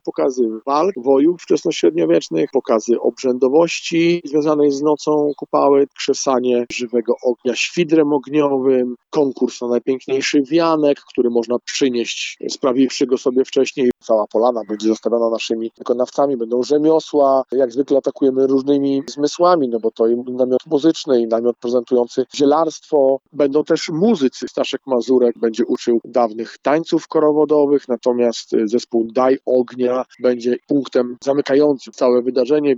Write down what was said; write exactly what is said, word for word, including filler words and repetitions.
pokazy walk, wojów wczesnośredniowiecznych, pokazy obrzędowości związanej z nocą Kupały, krzesanie żywego ognia świdrem ogniowym, konkurs na najpiękniejszy wianek, który można przynieść, sprawiwszy go sobie wcześniej. Cała polana będzie zostawiona naszymi wykonawcami, będą rzemiosła, jak zwykle atakujemy różnymi zmysłami, no bo to i namiot muzyczny, i namiot prezentujący zielarstwo. Będą też muzycy. Staszek Mazurek będzie uczył dawnych tańców korowodowych, natomiast zespół Daj Ognia będzie punktem zamykającym całe wydarzenie.